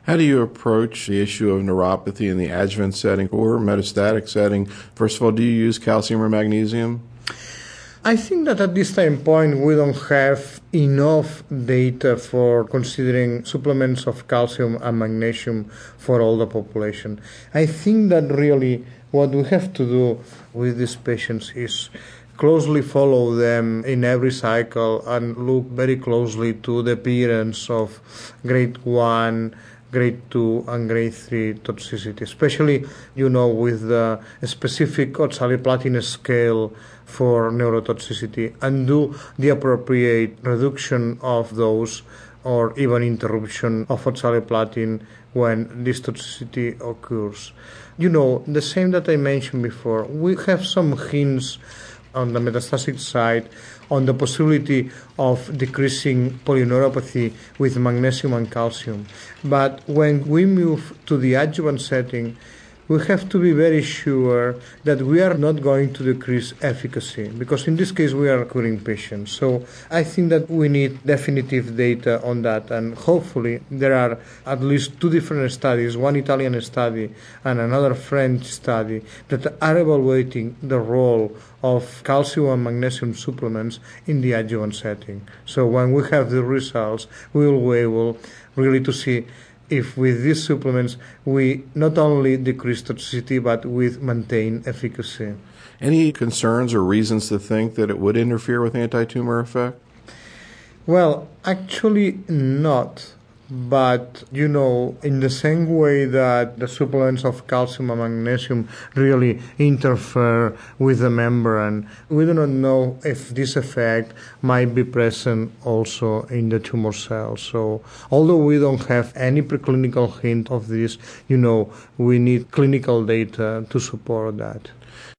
How do you approach the issue of neuropathy in the adjuvant setting or metastatic setting? First of all, do you use calcium or magnesium? I think that at this time point we don't have enough data for considering supplements of calcium and magnesium for all the population. I think that really what we have to do with these patients is closely follow them in every cycle and look very closely to the appearance of grade 1, grade 2 and grade 3 toxicity, especially, with the specific oxaliplatin scale for neurotoxicity, and do the appropriate reduction of those or even interruption of oxaliplatin when this toxicity occurs. The same that I mentioned before, we have some hints on the metastatic side on the possibility of decreasing polyneuropathy with magnesium and calcium. But when we move to the adjuvant setting, we have to be very sure that we are not going to decrease efficacy, because in this case we are curing patients. So I think that we need definitive data on that, and hopefully there are at least 2 different studies, one Italian study and another French study, that are evaluating the role of calcium and magnesium supplements in the adjuvant setting. So when we have the results, we will be able really to see if with these supplements we not only decrease toxicity but we maintain efficacy. Any concerns or reasons to think that it would interfere with anti-tumor effect? Well, actually not. But, in the same way that the supplements of calcium and magnesium really interfere with the membrane, we do not know if this effect might be present also in the tumor cells. So, although we don't have any preclinical hint of this, we need clinical data to support that.